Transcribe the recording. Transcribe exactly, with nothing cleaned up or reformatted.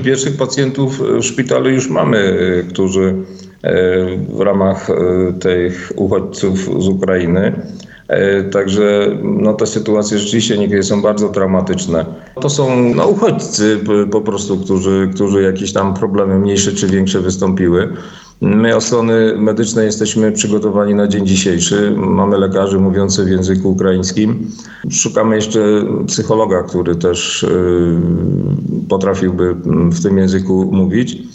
pierwszych pacjentów w szpitalu już mamy, którzy w ramach tych uchodźców z Ukrainy. Także no, te sytuacje rzeczywiście niekiedy są bardzo traumatyczne. To są no, uchodźcy po prostu, którzy, którzy jakieś tam problemy mniejsze czy większe wystąpiły. My od strony medycznej jesteśmy przygotowani na dzień dzisiejszy. Mamy lekarzy mówiących w języku ukraińskim. Szukamy jeszcze psychologa, który też potrafiłby w tym języku mówić.